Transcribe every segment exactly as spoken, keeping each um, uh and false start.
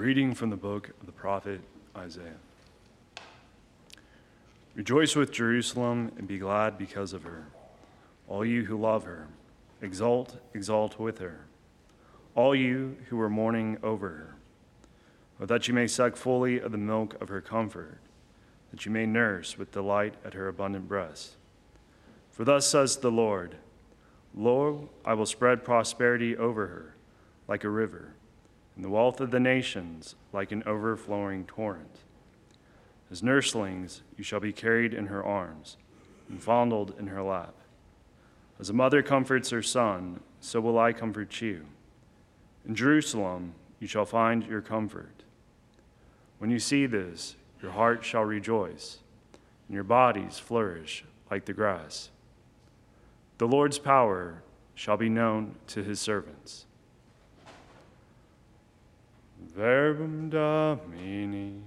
Reading from the book of the prophet Isaiah. Rejoice with Jerusalem and be glad because of her. All you who love her, exult, exult with her. All you who are mourning over her, or that you may suck fully of the milk of her comfort, that you may nurse with delight at her abundant breast. For thus says the Lord, Lo, I will spread prosperity over her like a river, and the wealth of the nations like an overflowing torrent. As nurslings you shall be carried in her arms, and fondled in her lap. As a mother comforts her son, so will I comfort you. In Jerusalem you shall find your comfort. When you see this, your heart shall rejoice, and your bodies flourish like the grass. The Lord's power shall be known to his servants. Verbum Domini.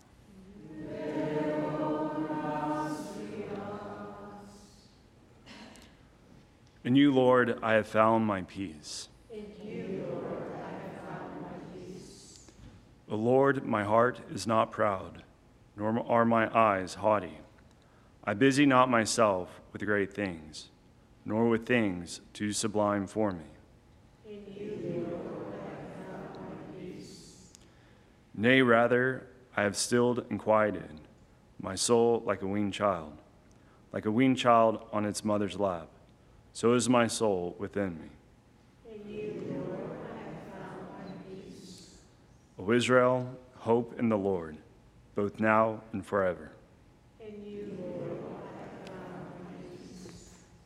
In you, Lord, I have found my peace. In you, Lord, I have found my peace. O Lord, my heart is not proud, nor are my eyes haughty. I busy not myself with great things, nor with things too sublime for me. In you, Lord, I have found my peace. Nay, rather, I have stilled and quieted my soul like a weaned child, like a weaned child on its mother's lap. So is my soul within me. In you, Lord, I have found my peace. O Israel, hope in the Lord, both now and forever. In you, Lord, I have found my peace.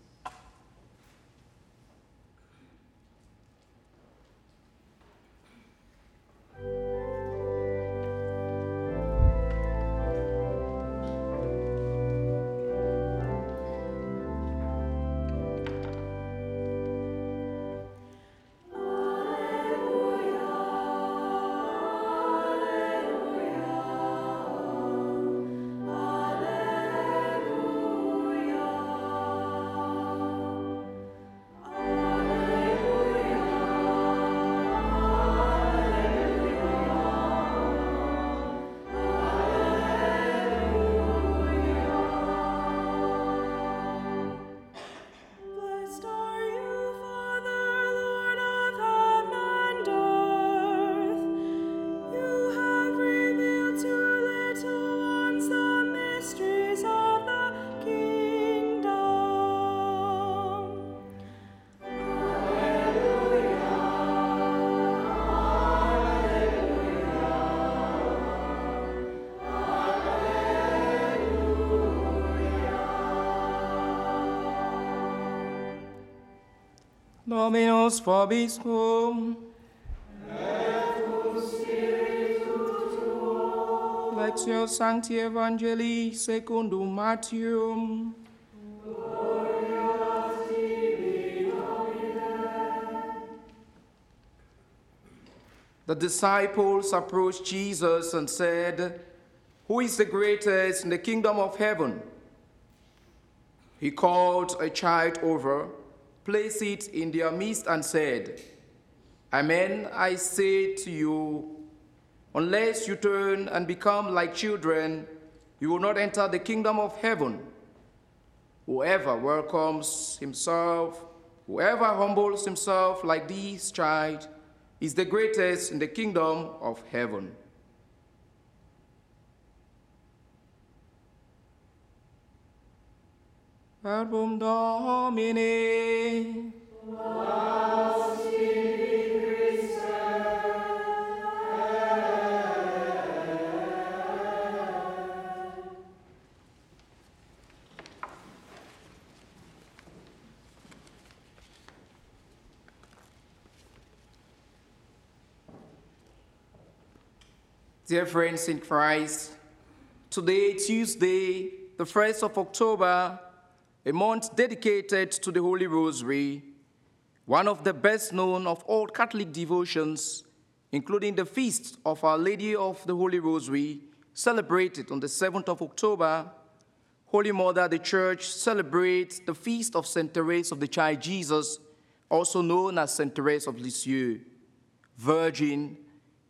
Dominus vobiscum. Et cum spiritu tuo. Lectio Sancti Evangelii secundum Matthew. Gloria tibi, Domine. The disciples approached Jesus and said, Who is the greatest in the kingdom of heaven? He called a child over, placed it in their midst, and said, Amen, I say to you, unless you turn and become like children, you will not enter the kingdom of heaven. Whoever welcomes himself, whoever humbles himself like this child, is the greatest in the kingdom of heaven. Verbum Domini. Laus tibi, Christe. Dear friends in Christ, today, Tuesday, the first of October, a month dedicated to the Holy Rosary, one of the best known of all Catholic devotions, including the feast of Our Lady of the Holy Rosary, celebrated on the seventh of October. Holy Mother, the Church celebrates the feast of Saint Therese of the Child Jesus, also known as Saint Therese of Lisieux, virgin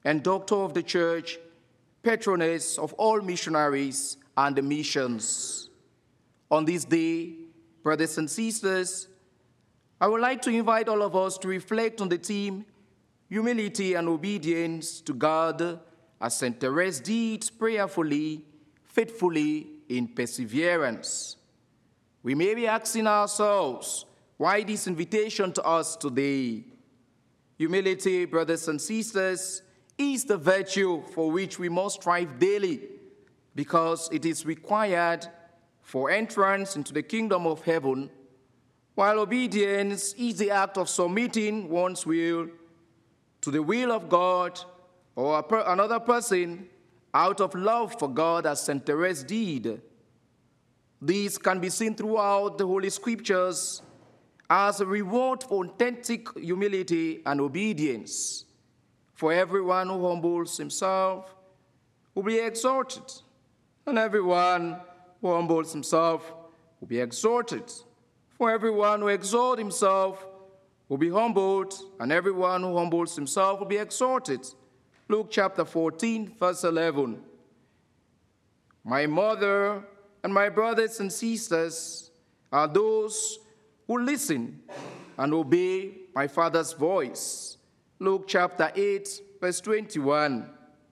and doctor of the church, patroness of all missionaries and the missions. On this day, brothers and sisters, I would like to invite all of us to reflect on the theme, humility and obedience to God, as Saint Therese did prayerfully, faithfully, in perseverance. We may be asking ourselves, why this invitation to us today? Humility, brothers and sisters, is the virtue for which we must strive daily, because it is required for entrance into the kingdom of heaven, while obedience is the act of submitting one's will to the will of God or per another person out of love for God, as Saint Therese did. This can be seen throughout the Holy Scriptures as a reward for authentic humility and obedience. For everyone who humbles himself will be exalted, and everyone who humbles himself will be exalted. For everyone who exalts himself will be humbled, and everyone who humbles himself will be exalted. Luke chapter fourteen, verse eleven. My mother and my brothers and sisters are those who listen and obey my Father's voice. Luke chapter eight, verse twenty-one.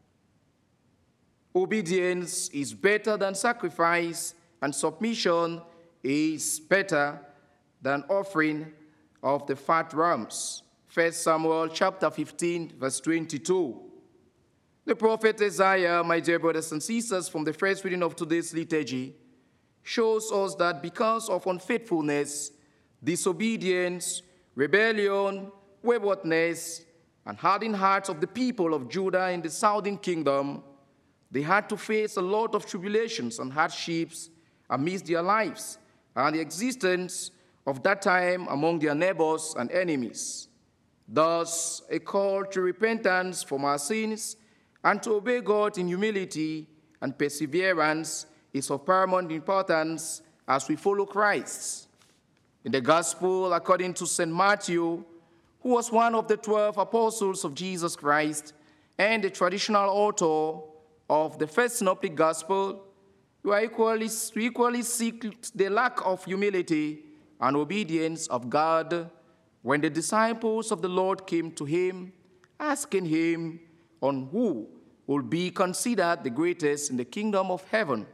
Obedience is better than sacrifice, and submission is better than offering of the fat rams. First Samuel chapter fifteen, verse twenty-two. The prophet Isaiah, my dear brothers and sisters, from the first reading of today's liturgy, shows us that because of unfaithfulness, disobedience, rebellion, waywardness, and hardened hearts of the people of Judah in the southern kingdom, they had to face a lot of tribulations and hardships amidst their lives and the existence of that time among their neighbors and enemies. Thus, a call to repentance from our sins and to obey God in humility and perseverance is of paramount importance as we follow Christ. In the Gospel, according to Saint Matthew, who was one of the twelve apostles of Jesus Christ and the traditional author of the first synoptic Gospel, we are equally, we equally seek the lack of humility and obedience of God when the disciples of the Lord came to him, asking him on who will be considered the greatest in the kingdom of heaven.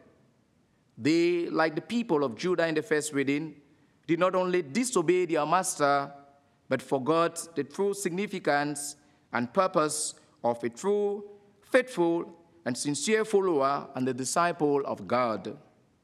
They, like the people of Judah in the first reading, did not only disobey their master, but forgot the true significance and purpose of a true, faithful, and sincere follower and the disciple of God.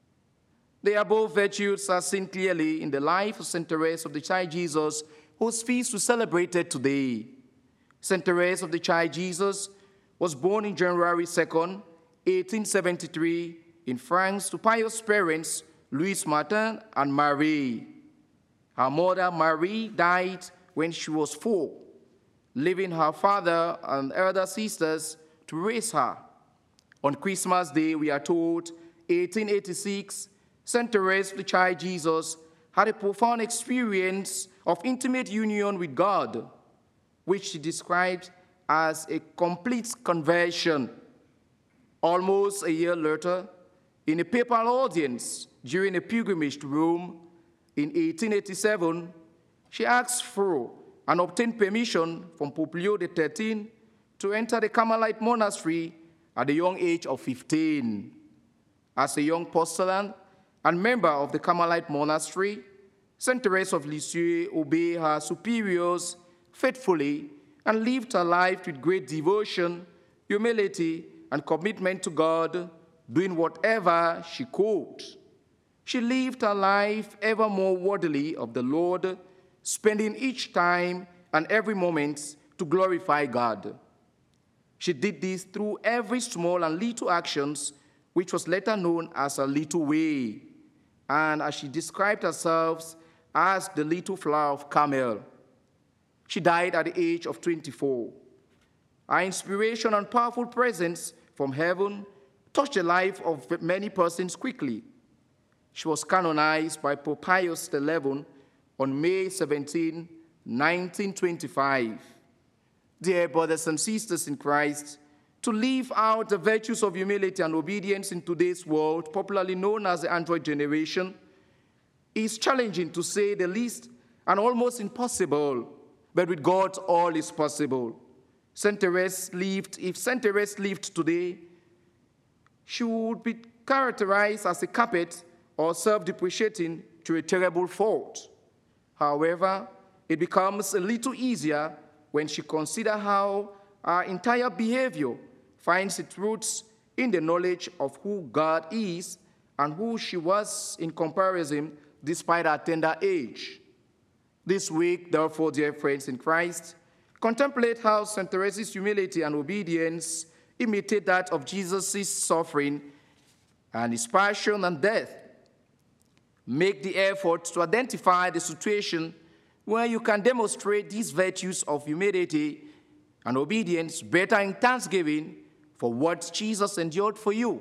The above virtues are seen clearly in the life of Saint Therese of the Child Jesus, whose feast we celebrated today. Saint Therese of the Child Jesus was born on January second, eighteen seventy-three, in France to pious parents Louis Martin and Marie. Her mother Marie died when she was four, leaving her father and elder sisters to raise her. On Christmas Day, we are told, eighteen eighty-six, Saint Therese of the Child Jesus had a profound experience of intimate union with God, which she described as a complete conversion. Almost a year later, in a papal audience during a pilgrimage to Rome in eighteen eighty-seven, she asked for and obtained permission from Pope Leo the thirteenth to enter the Carmelite monastery at the young age of fifteen. As a young postulant and member of the Carmelite monastery, Saint Therese of Lisieux obeyed her superiors faithfully and lived her life with great devotion, humility, and commitment to God, doing whatever she could. She lived her life ever more worthily of the Lord, spending each time and every moment to glorify God. She did this through every small and little actions, which was later known as a little way, and as she described herself as the little flower of Carmel. She died at the age of twenty-four. Her inspiration and powerful presence from heaven touched the life of many persons quickly. She was canonized by Pope Pius the eleventh on May seventeenth, nineteen twenty-five. Dear brothers and sisters in Christ, to live out the virtues of humility and obedience in today's world, popularly known as the Android generation, is challenging to say the least and almost impossible, but with God all is possible. Saint Therese lived, if Saint Therese lived today, she would be characterized as a carpet or self-depreciating to a terrible fault. However, it becomes a little easier when she considers how our entire behavior finds its roots in the knowledge of who God is and who she was in comparison despite her tender age. This week, therefore, dear friends in Christ, contemplate how Saint Therese's humility and obedience imitate that of Jesus' suffering and his passion and death. Make the effort to identify the situation where you can demonstrate these virtues of humility and obedience better in thanksgiving for what Jesus endured for you.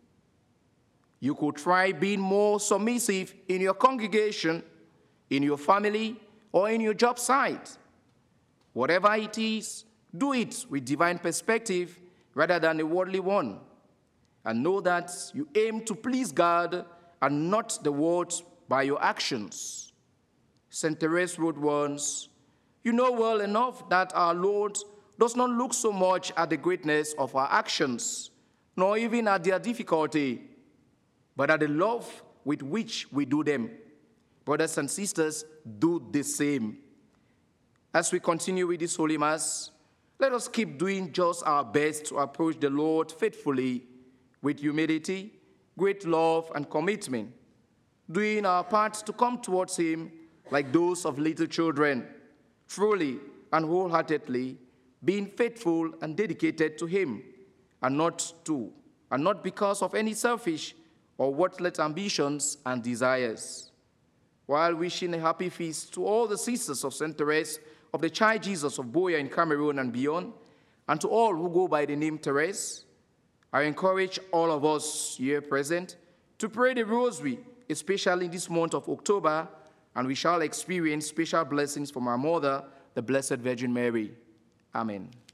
You could try being more submissive in your congregation, in your family, or in your job site. Whatever it is, do it with divine perspective rather than a worldly one. And know that you aim to please God and not the world by your actions. Saint Therese wrote once, "You know well enough that our Lord does not look so much at the greatness of our actions, nor even at their difficulty, but at the love with which we do them." Brothers and sisters, do the same. As we continue with this Holy Mass, let us keep doing just our best to approach the Lord faithfully with humility, great love, and commitment, doing our part to come towards him like those of little children, truly and wholeheartedly, being faithful and dedicated to him, and not to, and not because of any selfish or worthless ambitions and desires. While wishing a happy feast to all the sisters of Saint Therese of the Child Jesus of Boya in Cameroon and beyond, and to all who go by the name Therese, I encourage all of us here present to pray the Rosary, especially in this month of October, and we shall experience special blessings from our Mother, the Blessed Virgin Mary. Amen.